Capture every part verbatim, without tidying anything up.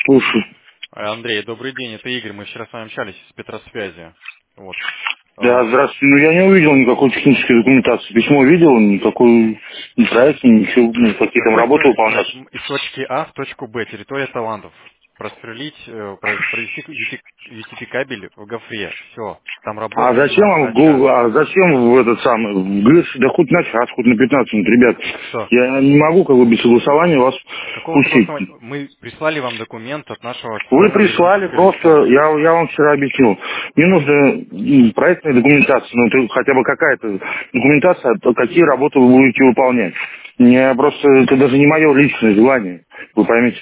Слушай. Э, Андрей, добрый день, это Игорь, мы вчера с вами общались с Петросвязи. Вот. Да, Э, здравствуйте. Ну, я не увидел никакой технической документации. Письмо видел, никакой ни проект, ничего, ну, какие там Какой работы проект? Нет, выполнять. м, из точки А в точку Б, территория талантов. Просверлить, э, про- провести ю ти пи кабель в гофре. Все. Там А работа зачем на, вам, на в час. Гу- а зачем в этот самый, в ГЭС, да хоть на час, хоть на пятнадцать минут, ребят, Что? я не могу, как бы, без согласования вас Какого пустить. согласования? Мы прислали вам документ от нашего Вы официального прислали юридического просто, лица. я, я вам вчера объяснил, мне нужна м, проектная документация, ну, то есть хотя бы какая-то документация, то какие работы вы будете выполнять. Мне просто, это даже не мое личное желание, вы поймите.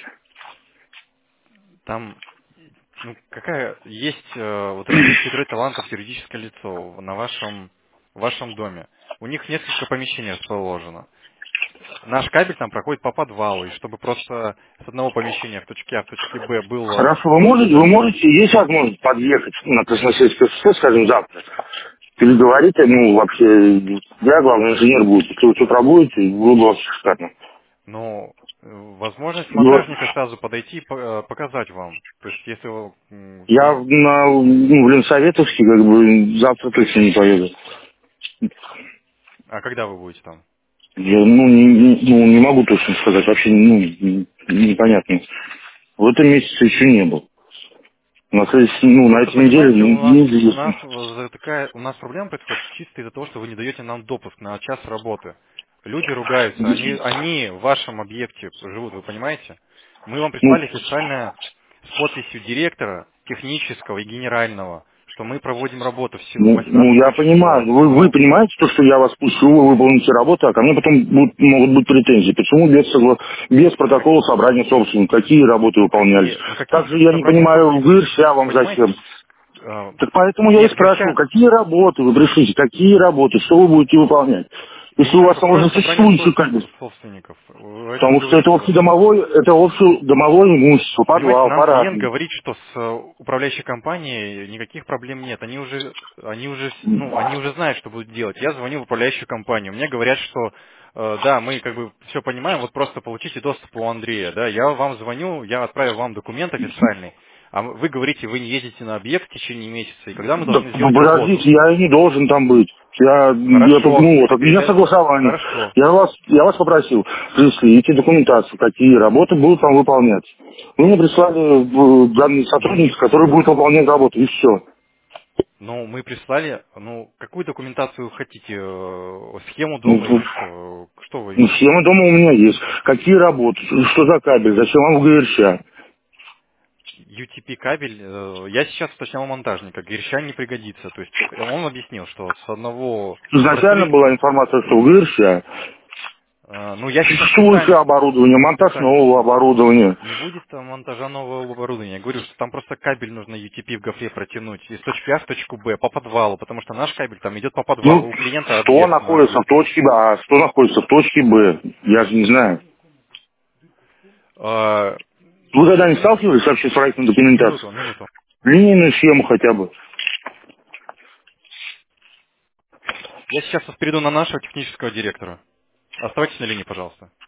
Там, ну, какая есть э, вот это территория талантов юридическое лицо на вашем, в вашем доме. У них несколько помещений расположено. Наш кабель там проходит по подвалу, и чтобы просто с одного помещения в точке А в точке Б было Хорошо, вы доступ, можете, вы да? можете, есть возможность подъехать на Красносельское шоссе, скажем, завтра, переговорите, ну, вообще, я главный инженер будет, если вы с утра будете, было бы вообще шикарно. Но э, возможность Вот. монтажника сразу подойти и по- э, показать вам. То есть, если вы, м, Я ну, на, ну, в Ленсоветовске, как бы, завтра точно не поеду. а когда вы будете там? Я, ну, не, не- ну, не могу точно сказать, вообще, ну, не- непонятно. В этом месяце еще не был. На следующей, ну, на Просто этой неделе понимаете, у нас у неизвестно. нас вот такая у нас проблема происходит чисто из-за того, что вы не даете нам допуск на час работы. Люди ругаются, они они в вашем объекте живут, вы понимаете? Мы вам Ну, прислали официально с подписью директора технического и генерального, что мы проводим работу в ну, ну, я восемнадцатого понимаю, числа. вы, вы Но понимаете то, что я вас пущу, вы выполните работу, а ко мне потом будут, могут быть претензии. Почему без, согла- без протокола собрания собственников? Какие работы ну выполнялись? какие ну какие Также я не собрания понимаю, в собственников? ГИРСЯ вам Понимаете? зачем? э, Так поэтому я и Нет, спрашиваю, Герча, какие работы вы пришлите, какие работы, что вы будете выполнять? я не Если у знаю, вас там какое уже собрание существующий со- кабель. собственников. Вы о чем Потому что это говорите вообще? общедомовой, это общедомовое имущество, Понимаете, подвал, нам клиент парадный. говорит, что с э, управляющей компанией никаких проблем нет. Они уже, они уже, с- ну, они уже знают, что будут делать. Я звоню в управляющую компанию. Мне говорят, что э, да, мы как бы все понимаем, вот просто получите доступ у Андрея. Да, я вам звоню, я отправил вам документ официальный, а вы говорите, вы не ездите на объект в течение месяца, и когда мы Да, должны ну, сделать работу? подождите, я и не должен там быть. Я, я тут, Хорошо, ну, вот, от меня передать. согласование. Хорошо. Я вас, я вас попросил, прислите документацию, какие работы будут там выполняться. Вы мне прислали э, данные сотрудника, который будет выполнять работу, и все. Ну, мы прислали, ну, какую документацию вы хотите? э, Схему Ну, дома или ну, что? Что вы ну, имеете в схема виду? дома у меня есть. Какие работы, что за кабель, зачем вам в ГРЧ? ю ти пи кабель, э, я сейчас уточнял у монтажника, Герща не пригодится. То есть он объяснил, что с одного Изначально просверлить, была информация, что в ГРЧ э, ну я сейчас существующее специально, оборудование, монтаж специально нового уточнил. оборудования. Не будет там монтажа нового оборудования. Я говорю, что там просто кабель нужно ю ти пи в гофре протянуть из точки А в точку Б по подвалу, потому что наш кабель там идет по Ну, подвалу. У клиента что объект на находится в объекте. точке А, что находится в точке Б, я же не знаю. Э, Вы когда не сталкивались вообще с проектной Минуту, документацией? минуту. Линейную схему хотя бы. Я сейчас вас перейду на нашего технического директора. Оставайтесь на линии, пожалуйста.